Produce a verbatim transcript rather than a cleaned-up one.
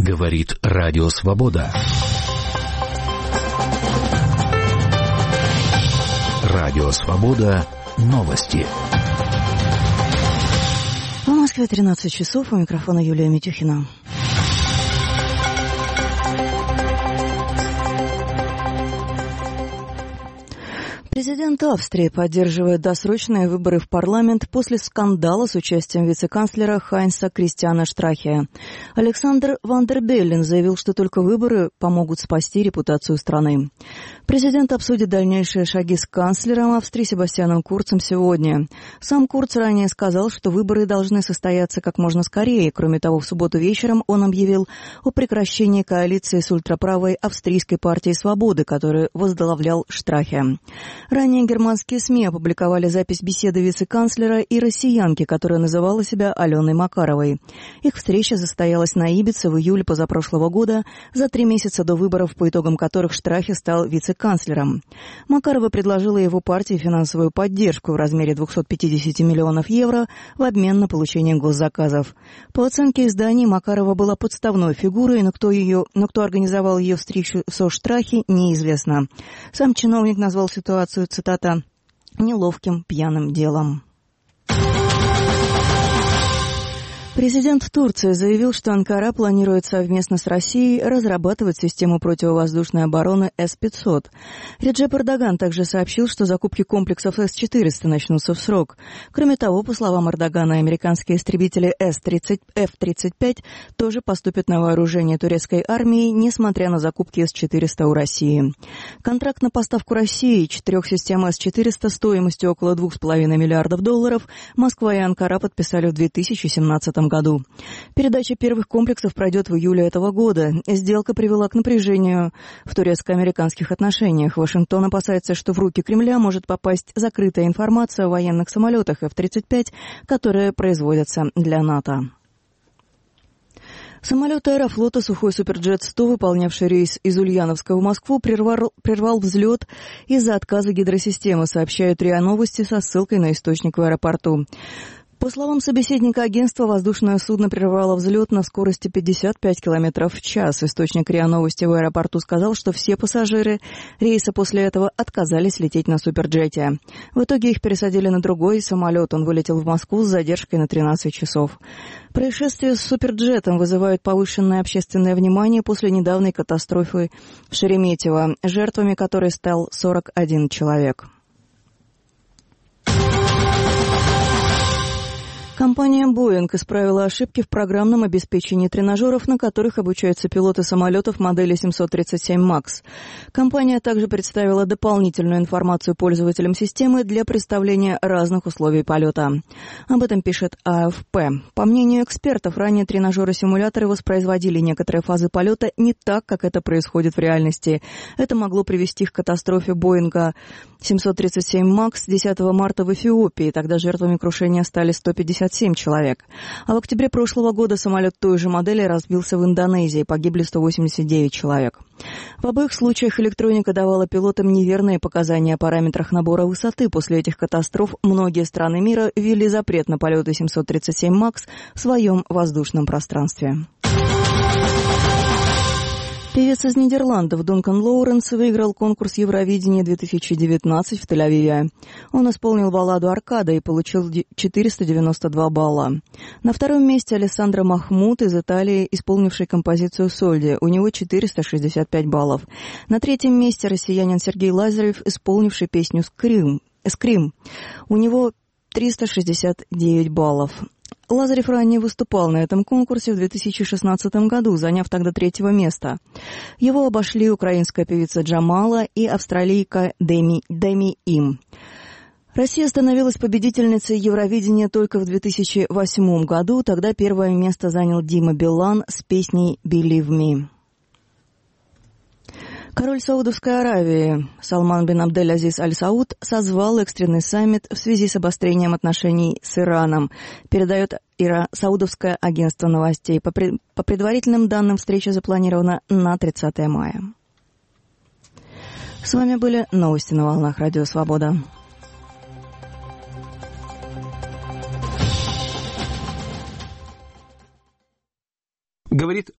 Говорит Радио Свобода. Радио Свобода. Новости. В Москве тринадцать часов. У микрофона Юлия Митюхина. Президент Австрии поддерживает досрочные выборы в парламент после скандала с участием вице-канцлера Хайнса Кристиана Штрахе. Александр Ван дер Беллен заявил, что только выборы помогут спасти репутацию страны. Президент обсудит дальнейшие шаги с канцлером Австрии Себастьяном Курцем сегодня. Сам Курц ранее сказал, что выборы должны состояться как можно скорее. Кроме того, в субботу вечером он объявил о прекращении коалиции с ультраправой австрийской партией «Свободы», которую возглавлял Штрахе. Ранее германские СМИ опубликовали запись беседы вице-канцлера и россиянки, которая называла себя Аленой Макаровой. Их встреча состоялась на Ибице в июле позапрошлого года, за три месяца до выборов, по итогам которых Штрахе стал вице-канцлером. Макарова предложила его партии финансовую поддержку в размере двести пятьдесят миллионов евро в обмен на получение госзаказов. По оценке изданий, Макарова была подставной фигурой, но кто, ее, но кто организовал ее встречу со Штрахе, неизвестно. Сам чиновник назвал ситуацию, цитата, «неловким пьяным делом». Президент Турции заявил, что Анкара планирует совместно с Россией разрабатывать систему противовоздушной обороны эс пятьсот. Реджеп Эрдоган также сообщил, что закупки комплексов эс четыреста начнутся в срок. Кроме того, по словам Эрдогана, американские истребители эф тридцать пять тоже поступят на вооружение турецкой армии, несмотря на закупки эс четыреста у России. Контракт на поставку России четырех систем эс четыреста стоимостью около двух с половиной миллиардов долларов Москва и Анкара подписали в две тысячи семнадцатом году. Передача первых комплексов пройдет в июле этого года. Сделка привела к напряжению в турецко-американских отношениях. Вашингтон опасается, что в руки Кремля может попасть закрытая информация о военных самолетах эф тридцать пять, которые производятся для НАТО. Самолет Аэрофлота «Сухой Суперджет сто», выполнявший рейс из Ульяновска в Москву, прервал, прервал взлет из-за отказа гидросистемы, сообщают РИА Новости со ссылкой на источник в аэропорту. По словам собеседника агентства, воздушное судно прервало взлет на скорости пятьдесят пять километров в час. Источник РИА Новости в аэропорту сказал, что все пассажиры рейса после этого отказались лететь на Суперджете. В итоге их пересадили на другой самолет. Он вылетел в Москву с задержкой на тринадцать часов. Происшествие с Суперджетом вызывает повышенное общественное внимание после недавней катастрофы в Шереметьево, жертвами которой стал сорок один человек. Компания «Боинг» исправила ошибки в программном обеспечении тренажеров, на которых обучаются пилоты самолетов модели семьсот тридцать семь макс. Компания также представила дополнительную информацию пользователям системы для представления разных условий полета. Об этом пишет а эф пэ. По мнению экспертов, ранее тренажеры-симуляторы воспроизводили некоторые фазы полета не так, как это происходит в реальности. Это могло привести к катастрофе «Боинга» семьсот тридцать семь макс десятого марта в Эфиопии. Тогда жертвами крушения стали сто пятьдесят семь человек. А в октябре прошлого года самолет той же модели разбился в Индонезии. Погибли сто восемьдесят девять человек. В обоих случаях электроника давала пилотам неверные показания о параметрах набора высоты. После этих катастроф многие страны мира ввели запрет на полеты семьсот тридцать семь макс в своем воздушном пространстве. Певец из Нидерландов Дункан Лоуренс выиграл конкурс Евровидения две тысячи девятнадцать в Тель-Авиве. Он исполнил балладу «Аркада» и получил четыреста девяносто два балла. На втором месте Алессандро Махмуд из Италии, исполнивший композицию «Сольди». У него четыреста шестьдесят пять баллов. На третьем месте россиянин Сергей Лазарев, исполнивший песню «Скрим». «Скрим». У него триста шестьдесят девять баллов. Лазарев ранее выступал на этом конкурсе в две тысячи шестнадцатом году, заняв тогда третьего места. Его обошли украинская певица Джамала и австралийка Деми, Деми Им. Россия становилась победительницей Евровидения только в две тысячи восьмом году. Тогда первое место занял Дима Билан с песней «Believe Me». Король Саудовской Аравии Салман бин Абдель-Азиз Аль-Сауд созвал экстренный саммит в связи с обострением отношений с Ираном, передает Ира... Саудовское агентство новостей. По, пред... По предварительным данным, встреча запланирована на тридцатое мая. С вами были новости на волнах Радио Свобода. Говорит